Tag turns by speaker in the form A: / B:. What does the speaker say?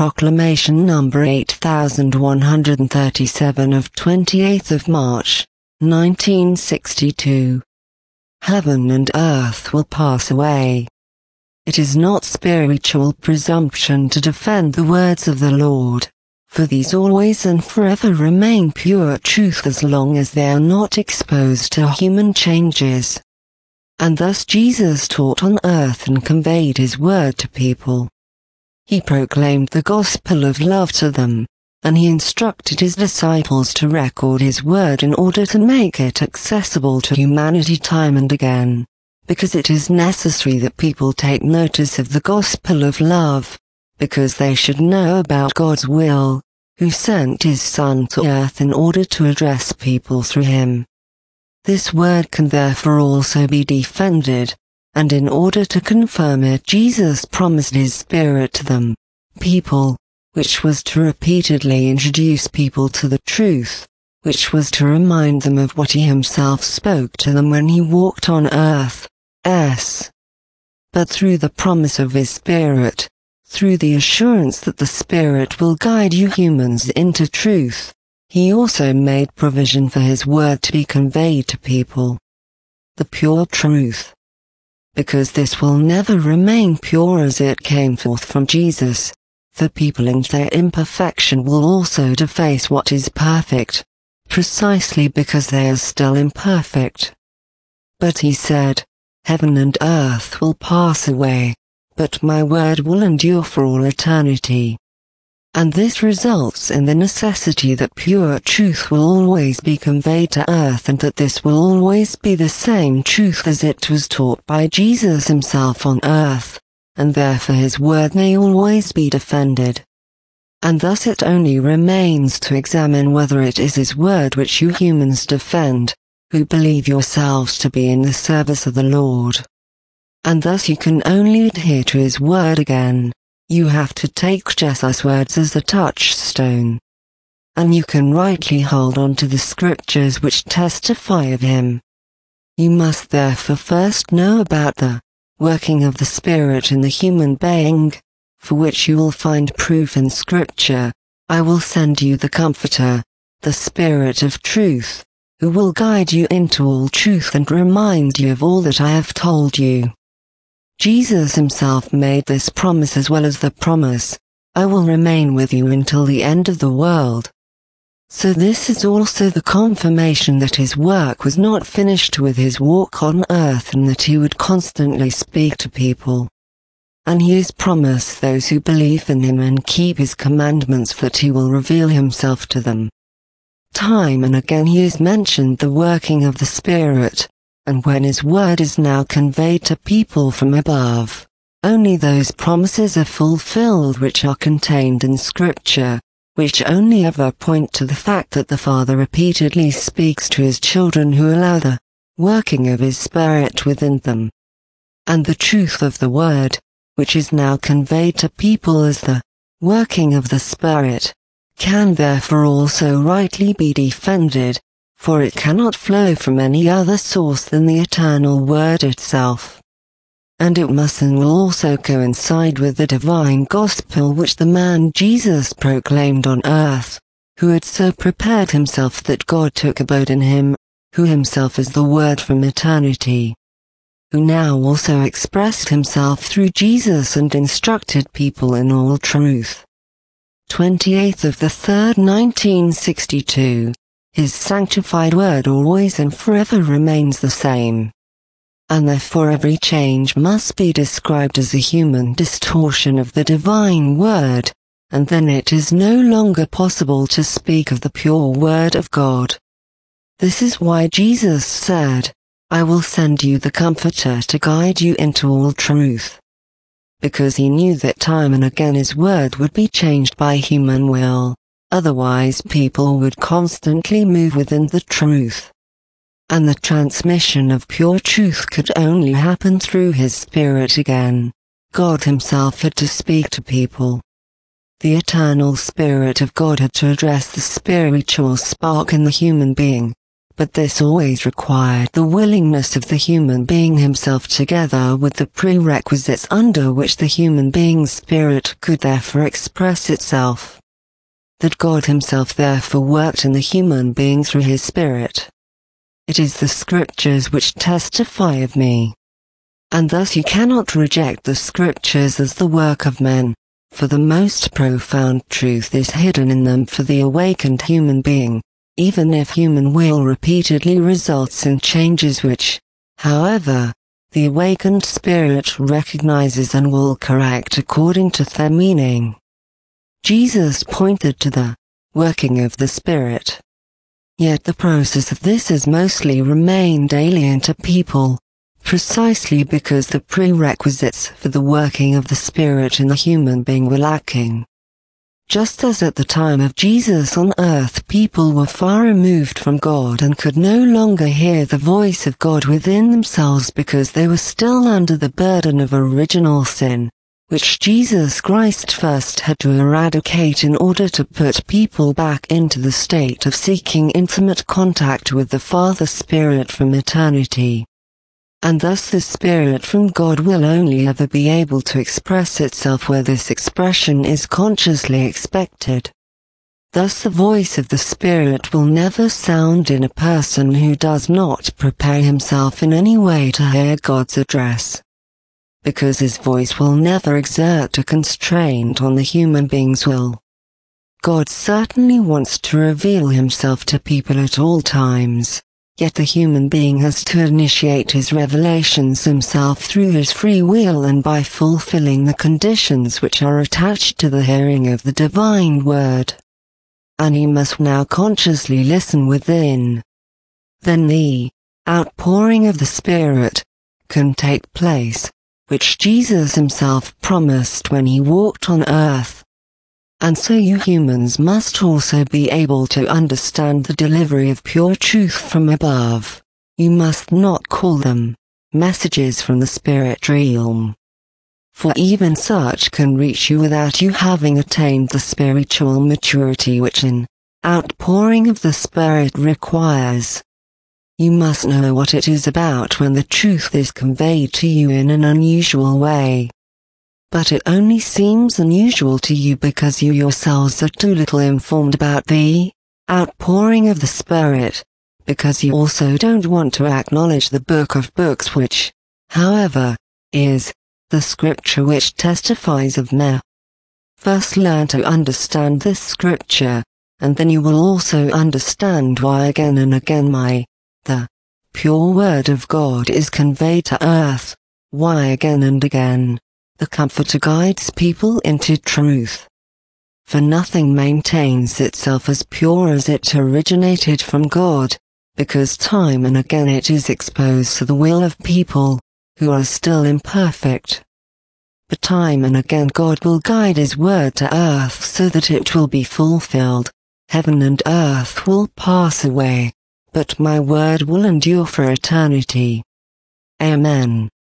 A: Proclamation number 8137 of 28th of March, 1962. Heaven and earth will pass away. It is not spiritual presumption to defend the words of the Lord, for these always and forever remain pure truth as long as they are not exposed to human changes. And thus Jesus taught on earth and conveyed his word to people. He proclaimed the gospel of love to them, and he instructed his disciples to record his word in order to make it accessible to humanity time and again, because it is necessary that people take notice of the gospel of love, because they should know about God's will, who sent his Son to earth in order to address people through him. This word can therefore also be defended, and in order to confirm it Jesus promised his Spirit to them, people, which was to repeatedly introduce people to the truth, which was to remind them of what he himself spoke to them when he walked on earth. But through the promise of his Spirit, through the assurance that the Spirit will guide you humans into truth, he also made provision for his word to be conveyed to people. The pure truth. Because this will never remain pure as it came forth from Jesus, the people in their imperfection will also deface what is perfect, precisely because they are still imperfect. But he said, Heaven and earth will pass away, but my word will endure for all eternity. And this results in the necessity that pure truth will always be conveyed to earth and that this will always be the same truth as it was taught by Jesus himself on earth, and therefore his word may always be defended. And thus it only remains to examine whether it is his word which you humans defend, who believe yourselves to be in the service of the Lord. And thus you can only adhere to his word again. You have to take Jesus' words as a touchstone. And you can rightly hold on to the scriptures which testify of him. You must therefore first know about the working of the Spirit in the human being, for which you will find proof in Scripture. I will send you the Comforter, the Spirit of truth, who will guide you into all truth and remind you of all that I have told you. Jesus himself made this promise as well as the promise, I will remain with you until the end of the world. So this is also the confirmation that his work was not finished with his walk on earth and that he would constantly speak to people. And he has promised those who believe in him and keep his commandments that he will reveal himself to them. Time and again he has mentioned the working of the Spirit, and when his word is now conveyed to people from above, only those promises are fulfilled which are contained in Scripture, which only ever point to the fact that the Father repeatedly speaks to his children who allow the working of his Spirit within them. And the truth of the word, which is now conveyed to people as the working of the Spirit, can therefore also rightly be defended, for it cannot flow from any other source than the eternal Word itself. And it must and will also coincide with the divine gospel which the man Jesus proclaimed on earth, who had so prepared himself that God took abode in him, who himself is the Word from eternity, who now also expressed himself through Jesus and instructed people in all truth. 28th of the 3rd, 1962. His sanctified word always and forever remains the same. And therefore every change must be described as a human distortion of the divine word, and then it is no longer possible to speak of the pure word of God. This is why Jesus said, I will send you the Comforter to guide you into all truth. Because he knew that time and again his word would be changed by human will. Otherwise people would constantly move within the truth. And the transmission of pure truth could only happen through his Spirit again. God himself had to speak to people. The eternal Spirit of God had to address the spiritual spark in the human being, But this always required the willingness of the human being himself together with the prerequisites under which the human being's spirit could therefore express itself. That God himself therefore worked in the human being through his spirit. It is the scriptures which testify of me. And thus you cannot reject the scriptures as the work of men, for the most profound truth is hidden in them for the awakened human being, even if human will repeatedly results in changes which, however, the awakened spirit recognizes and will correct according to their meaning. Jesus pointed to the working of the Spirit. Yet the process of this has mostly remained alien to people, precisely because the prerequisites for the working of the Spirit in the human being were lacking. Just as at the time of Jesus on earth people were far removed from God and could no longer hear the voice of God within themselves because they were still under the burden of original sin, which Jesus Christ first had to eradicate in order to put people back into the state of seeking intimate contact with the Father Spirit from eternity. And thus the Spirit from God will only ever be able to express itself where this expression is consciously expected. Thus the voice of the Spirit will never sound in a person who does not prepare himself in any way to hear God's address. Because his voice will never exert a constraint on the human being's will. God certainly wants to reveal himself to people at all times, yet the human being has to initiate his revelations himself through his free will and by fulfilling the conditions which are attached to the hearing of the divine word. And he must now consciously listen within. Then the outpouring of the Spirit can take place, which Jesus himself promised when he walked on earth. And so you humans must also be able to understand the delivery of pure truth from above. You must not call them messages from the spirit realm. For even such can reach you without you having attained the spiritual maturity which an outpouring of the Spirit requires. You must know what it is about when the truth is conveyed to you in an unusual way. But it only seems unusual to you because you yourselves are too little informed about the outpouring of the Spirit, because you also don't want to acknowledge the book of books which, however, is the scripture which testifies of me. First learn to understand this scripture, and then you will also understand why again and again the pure word of God is conveyed to earth, why again and again the Comforter guides people into truth. For nothing maintains itself as pure as it originated from God, because time and again it is exposed to the will of people who are still imperfect. But time and again God will guide his word to earth so that it will be fulfilled. Heaven and earth will pass away, but my word will endure for eternity. Amen.